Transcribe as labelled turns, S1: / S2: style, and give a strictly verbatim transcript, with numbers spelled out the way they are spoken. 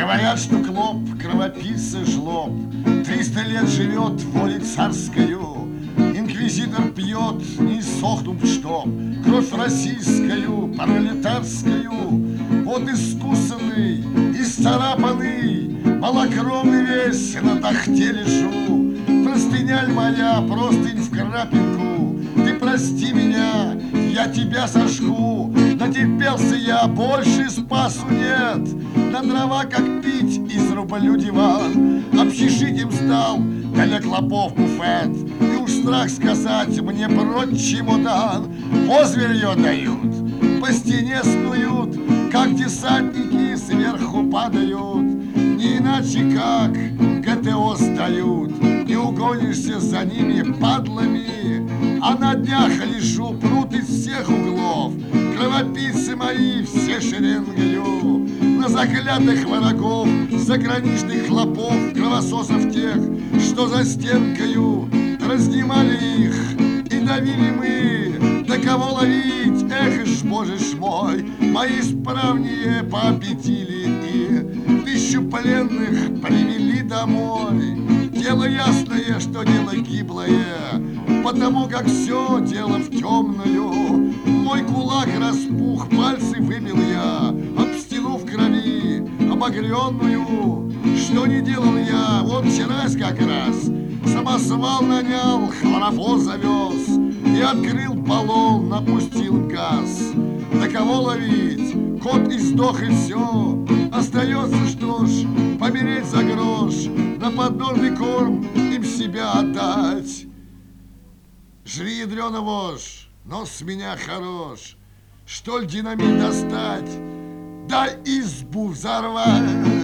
S1: Говорят, что Клоп, кровопийца жлоб, Триста лет живет в воле царскою. Инквизитор пьет, не сохнут чтоб, Кровь российскую, пролетарскую. Вот искусанный, исцарапанный, малокровный весь на тахте лежу. Простыняль моя, простынь в крапинку. Ты прости меня, я тебя сожгу. Натерпелся я, больше спасу нет. На дрова как пить, изрублю диван. Общежитием стал, для клопов буфет. И уж страх сказать, мне прочь чемодан. Озверье дают, по стене снуют, как десантники сверху падают. Не иначе как ГТО сдают. Не угонишься за ними падлами. А на днях лежу, прут из всех углов. Кровопийцы мои все шеренгою. На заклятых врагов, заграничных хлопов, кровососов тех, что за стенкою разнимали их и давили мы. Да кого ловить, эх ж, боже ж мой, мои справнее пообедили и тысячу пленных привели домой. Дело ясное, что дело гиблое, потому как все дело в темную. Мой кулак распух, пальцы выбил я об стену в крови обогренную. Что не делал я, вот вчерась как раз самосвал нанял, хлорофор завез и открыл баллон, напустил газ. На кого ловить? Кот издох и все. Остается что ж, помереть за грош, на подножный корм им себя отдать. Жри, ядрёна вошь, но с меня хорош. Что ль динамит достать, да избу взорвать.